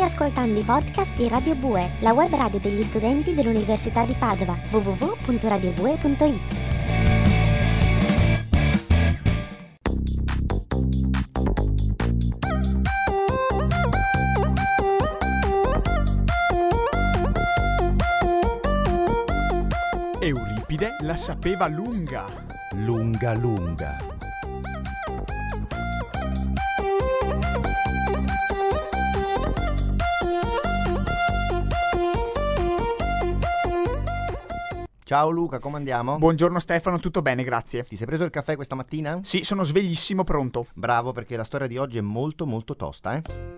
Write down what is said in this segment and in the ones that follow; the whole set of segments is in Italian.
ascoltando i podcast di Radio Bue, la web radio degli studenti dell'Università di Padova, www.radiobue.it. Euripide la sapeva lunga. Lunga lunga. Ciao Luca, come andiamo? Buongiorno Stefano, tutto bene, grazie. Ti sei preso il caffè questa mattina? Sì, sono sveglissimo, pronto. Bravo, perché la storia di oggi è molto molto tosta,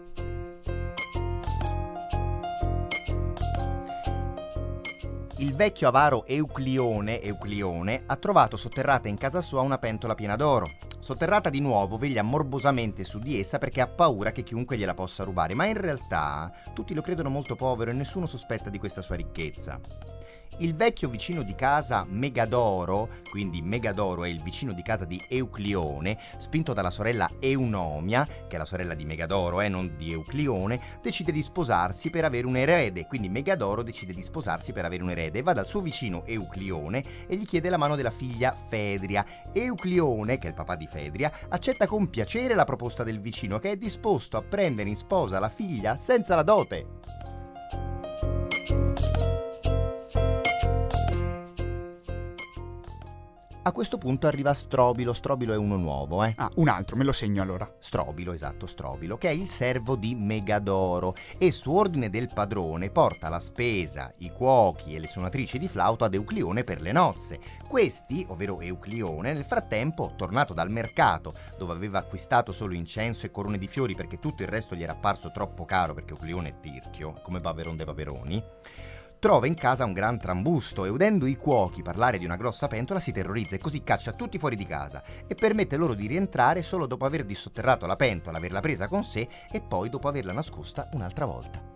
Il vecchio avaro Euclione ha trovato sotterrata in casa sua una pentola piena d'oro. Sotterrata di nuovo, veglia morbosamente su di essa perché ha paura che chiunque gliela possa rubare, ma in realtà tutti lo credono molto povero e nessuno sospetta di questa sua ricchezza. Il vecchio vicino di casa Megadoro, quindi Megadoro è il vicino di casa di Euclione, spinto dalla sorella Eunomia, che è la sorella di Megadoro, non di Euclione, decide di sposarsi per avere un erede. Quindi Megadoro decide di sposarsi per avere un erede, va dal suo vicino Euclione e gli chiede la mano della figlia Fedria. Euclione, che è il papà di Fedria, accetta con piacere la proposta del vicino, che è disposto a prendere in sposa la figlia senza la dote. A questo punto arriva Strobilo. Strobilo è uno nuovo, un altro, me lo segno allora. Strobilo, esatto, Strobilo, che è il servo di Megadoro e su ordine del padrone porta la spesa, i cuochi e le suonatrici di flauto ad Euclione per le nozze. Questi, ovvero Euclione, nel frattempo, tornato dal mercato, dove aveva acquistato solo incenso e corone di fiori perché tutto il resto gli era apparso troppo caro perché Euclione è tirchio, come Paveron de Paveroni, trova in casa un gran trambusto e udendo i cuochi parlare di una grossa pentola si terrorizza e così caccia tutti fuori di casa e permette loro di rientrare solo dopo aver dissotterrato la pentola, averla presa con sé e poi dopo averla nascosta un'altra volta.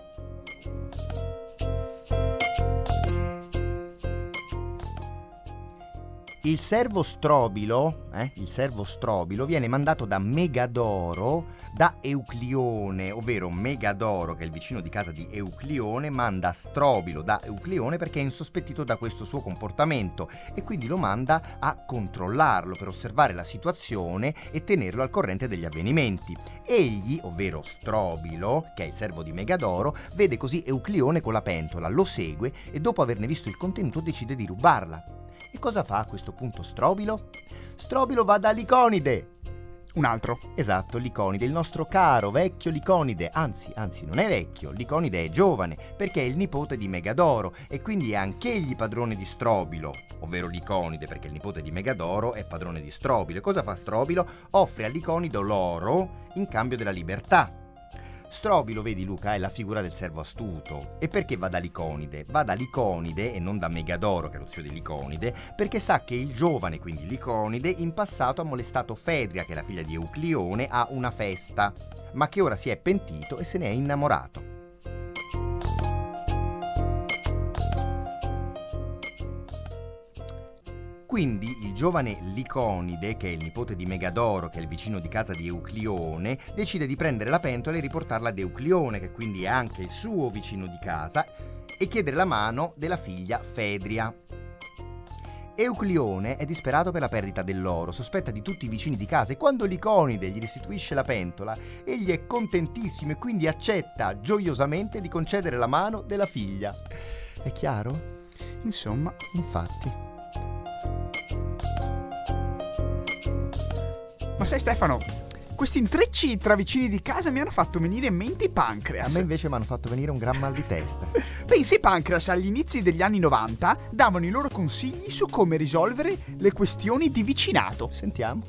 Il servo Strobilo viene mandato da Megadoro da Euclione, ovvero Megadoro, che è il vicino di casa di Euclione, manda Strobilo da Euclione perché è insospettito da questo suo comportamento e quindi lo manda a controllarlo per osservare la situazione e tenerlo al corrente degli avvenimenti. Egli, ovvero Strobilo, che è il servo di Megadoro, vede così Euclione con la pentola, lo segue e dopo averne visto il contenuto decide di rubarla. E cosa fa a questo punto Strobilo? Strobilo va da Liconide. Un altro. Esatto, Liconide, il nostro caro vecchio Liconide, anzi non è vecchio, Liconide è giovane, perché è il nipote di Megadoro e quindi è anch'egli padrone di Strobilo, ovvero Liconide, perché il nipote di Megadoro è padrone di Strobilo. E cosa fa Strobilo? Offre a Liconide l'oro in cambio della libertà. Strobilo, vedi Luca, è la figura del servo astuto. E perché va da Liconide? Va da Liconide e non da Megadoro, che è lo zio di Liconide, perché sa che il giovane, quindi Liconide, in passato ha molestato Fedria, che è la figlia di Euclione, a una festa, ma che ora si è pentito e se ne è innamorato. Quindi il giovane Liconide, che è il nipote di Megadoro, che è il vicino di casa di Euclione, decide di prendere la pentola e riportarla ad Euclione, che quindi è anche il suo vicino di casa, e chiedere la mano della figlia Fedria. Euclione è disperato per la perdita dell'oro, sospetta di tutti i vicini di casa e quando Liconide gli restituisce la pentola, egli è contentissimo e quindi accetta gioiosamente di concedere la mano della figlia. È chiaro? Insomma, infatti. Ma sai Stefano, questi intrecci tra vicini di casa mi hanno fatto venire in mente i Pancreas. A me invece mi hanno fatto venire un gran mal di testa. Pensi, i Pancreas agli inizi degli anni 90 davano i loro consigli su come risolvere le questioni di vicinato. Sentiamo.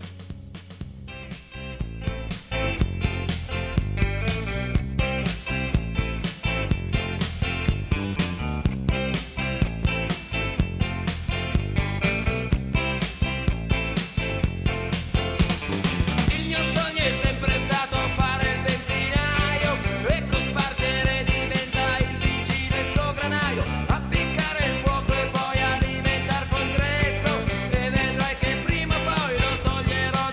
Appiccare il fuoco e poi alimentar col grezzo e vedrai che prima o poi lo toglierò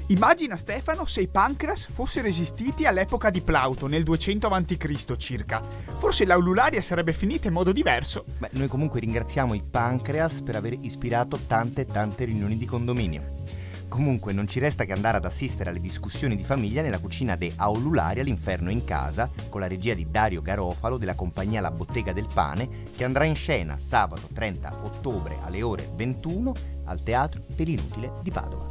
Immagina Stefano se i pancreas fossero esistiti all'epoca di Plauto, nel 200 a.C. circa. Forse l'aulularia sarebbe finita in modo diverso. Beh, noi comunque ringraziamo i pancreas per aver ispirato tante riunioni di condominio. Comunque non ci resta che andare ad assistere alle discussioni di famiglia nella cucina de Aulularia, l'inferno in casa, con la regia di Dario Garofalo della compagnia La Bottega del Pane, che andrà in scena sabato 30 ottobre alle ore 21 al Teatro dell'Inutile di Padova.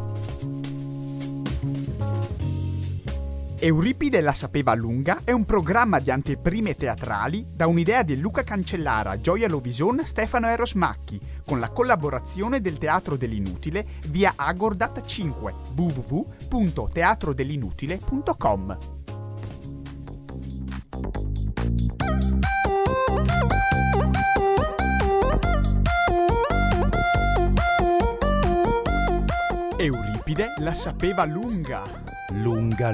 Euripide la sapeva lunga è un programma di anteprime teatrali da un'idea di Luca Cancellara, Gioia Lovison, Stefano Eros Macchi, con la collaborazione del Teatro dell'Inutile via Agordat 5, www.teatrodellinutile.com. Euripide la sapeva lunga. Lunga.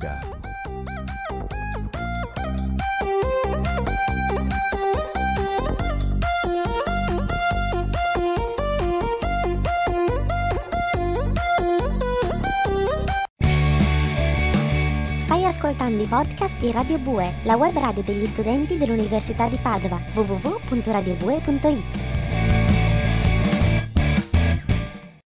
Stai ascoltando i podcast di Radio Bue, la web radio degli studenti dell'Università di Padova, www.radiobue.it.